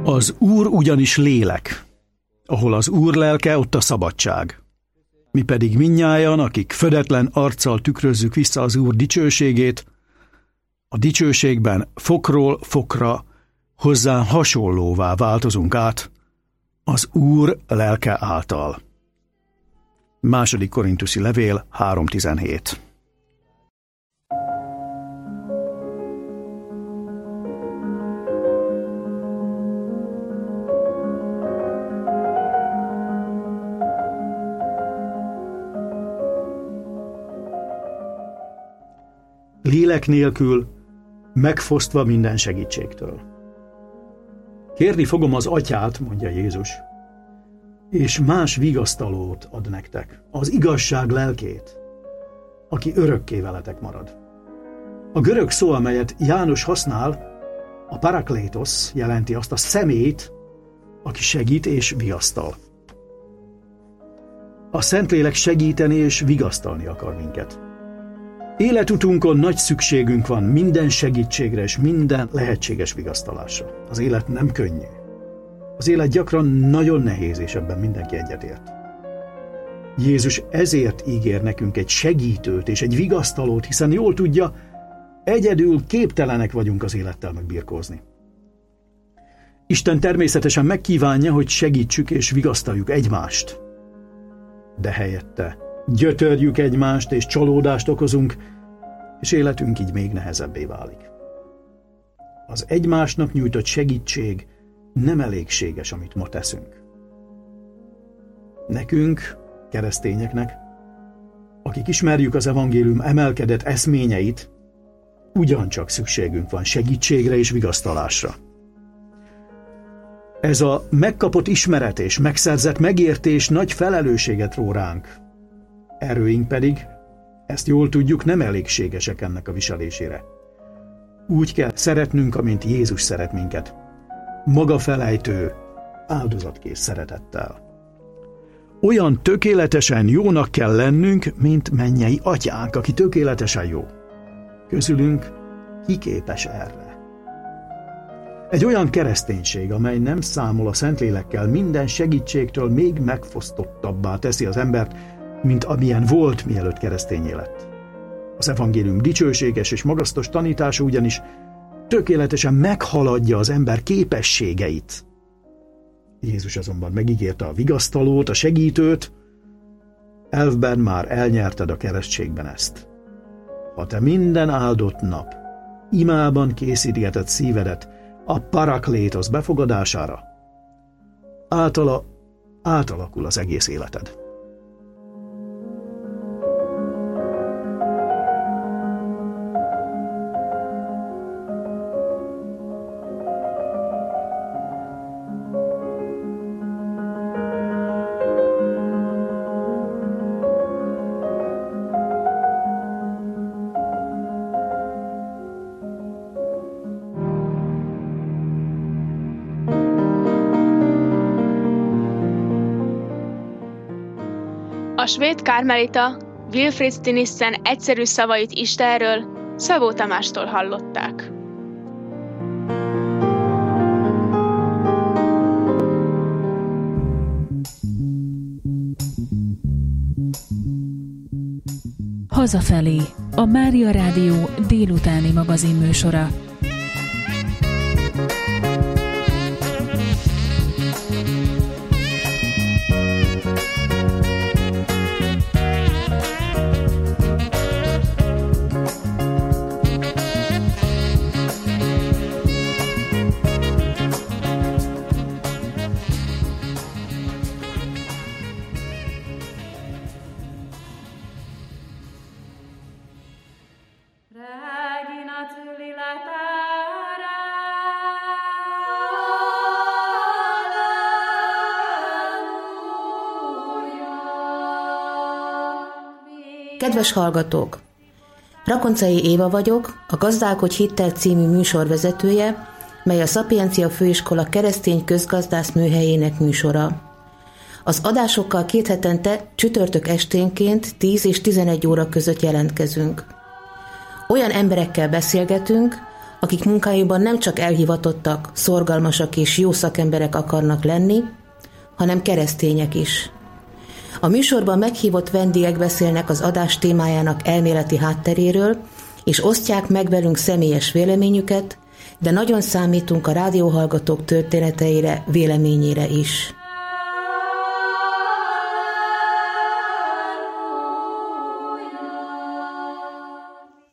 Az Úr ugyanis lélek. Ahol az Úr lelke, ott a szabadság. Mi pedig mindnyájan, akik födetlen arccal tükrözzük vissza az Úr dicsőségét, a dicsőségben fokról fokra hozzá hasonlóvá változunk át az Úr lelke által. 2. Korinthusi levél 3.17. Lélek nélkül, megfosztva minden segítségtől. Kérni fogom az Atyát, mondja Jézus, és más vigasztalót ad nektek, az igazság lelkét, aki örökké veletek marad. A görög szó, amelyet János használ, a paraklétos, jelenti azt a személyt, aki segít és vigasztal. A Szentlélek segíteni és vigasztalni akar minket. Életutunkon nagy szükségünk van minden segítségre és minden lehetséges vigasztalásra. Az élet nem könnyű. Az élet gyakran nagyon nehéz, és ebben mindenki egyetért. Jézus ezért ígér nekünk egy segítőt és egy vigasztalót, hiszen jól tudja, egyedül képtelenek vagyunk az élettel megbirkózni. Isten természetesen megkívánja, hogy segítsük és vigasztaljuk egymást. De helyette gyötörjük egymást és csalódást okozunk, és életünk így még nehezebbé válik. Az egymásnak nyújtott segítség nem elégséges, amit ma teszünk. Nekünk, keresztényeknek, akik ismerjük az evangélium emelkedett eszményeit, ugyancsak szükségünk van segítségre és vigasztalásra. Ez a megkapott ismeret és megszerzett megértés nagy felelősséget ró ránk. Erőink pedig, ezt jól tudjuk, nem elégségesek ennek a viselésére. Úgy kell szeretnünk, amint Jézus szeret minket. Magafelejtő, áldozatkész szeretettel. Olyan tökéletesen jónak kell lennünk, mint mennyei Atyánk, aki tökéletesen jó. Közülünk ki képes erre? Egy olyan kereszténység, amely nem számol a Szentlélekkel, minden segítségtől még megfosztottabbá teszi az embert, mint amilyen volt, mielőtt keresztényé lett. Az evangélium dicsőséges és magasztos tanítása ugyanis tökéletesen meghaladja az ember képességeit. Jézus azonban megígérte a vigasztalót, a segítőt, elvben már elnyerted a keresztségben ezt. Ha te minden áldott nap imában készítgeted szívedet a paraklétos befogadására, általa átalakul az egész életed. A svéd karmelita Wilfrid Stinissen egyszerű szavait Istenről Szabó Tamástól hallották. Hazafelé, a Mária Rádió délutáni magazinműsora. Kedves hallgatók! Rakoncai Éva vagyok, a Gazdálkodj hittel című műsorvezetője, mely a Szapiencia Főiskola keresztény közgazdász műhelyének műsora. Az adásokkal 2 hetente csütörtök esténként 10 és 11 óra között jelentkezünk. Olyan emberekkel beszélgetünk, akik munkájukban nem csak elhivatottak, szorgalmasak és jó szakemberek akarnak lenni, hanem keresztények is. A műsorban meghívott vendégek beszélnek az adás témájának elméleti hátteréről, és osztják meg velünk személyes véleményüket, de nagyon számítunk a rádióhallgatók történeteire, véleményére is.